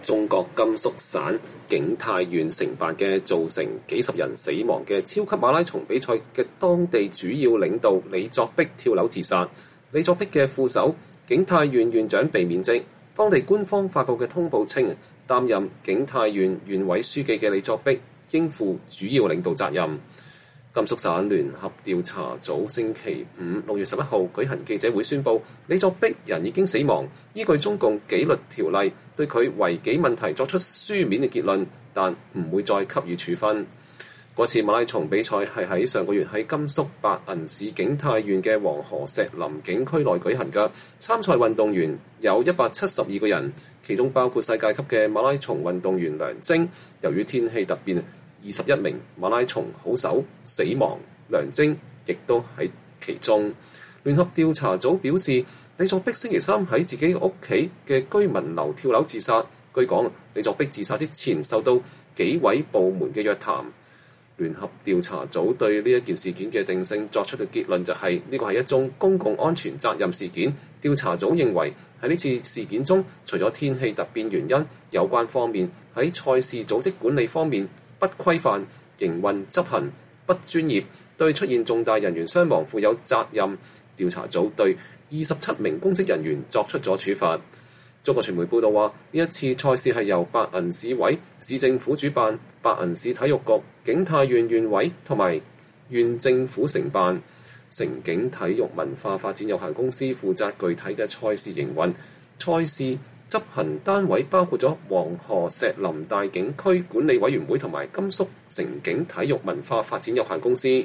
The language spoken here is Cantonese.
中國甘肅省景泰縣承辦嘅造成幾十人死亡嘅超級馬拉松比賽嘅當地主要領導李作壁跳樓自殺。李作壁嘅副手景泰縣縣長被免職。當地官方發布嘅通報稱，擔任景泰縣縣委書記嘅李作壁應負主要領導責任。甘肅省聯合調查組星期五6月11號舉行記者會宣布，李作壁人已經死亡，依據中共紀律條例對佢違紀問題作出書面嘅結論，但唔會再給予處分。嗰次馬拉松比賽係喺上個月喺甘肅白銀市景泰縣嘅黃河石林景區內舉行嘅，參賽運動員有172個人，其中包括世界級嘅馬拉松運動員梁晶。由於天氣突變，21名馬拉松好手死亡，梁晶亦都喺其中。聯合調查組表示，李作壁星期三喺自己屋企嘅居民樓跳樓自殺。據講，李作壁自殺之前受到紀委部門嘅約談。聯合調查組對呢一件事件嘅定性作出嘅結論就係呢個係一宗公共安全責任事件。調查組認為喺呢次事件中，除咗天氣突變原因，有關方面喺賽事組織管理方面不規範、營運執行不專業，對出現重大人員傷亡負有責任。調查組對27名公職人員作出咗處罰。中國傳媒報道話，呢一次賽事係由白銀市委、市政府主辦，白銀市體育局、景泰縣縣委同埋縣政府承辦，城景體育文化發展有限公司負責具體嘅賽事營運。賽事執行單位包括咗黃河石林大景區管理委員會同埋甘肅城景體育文化發展有限公司。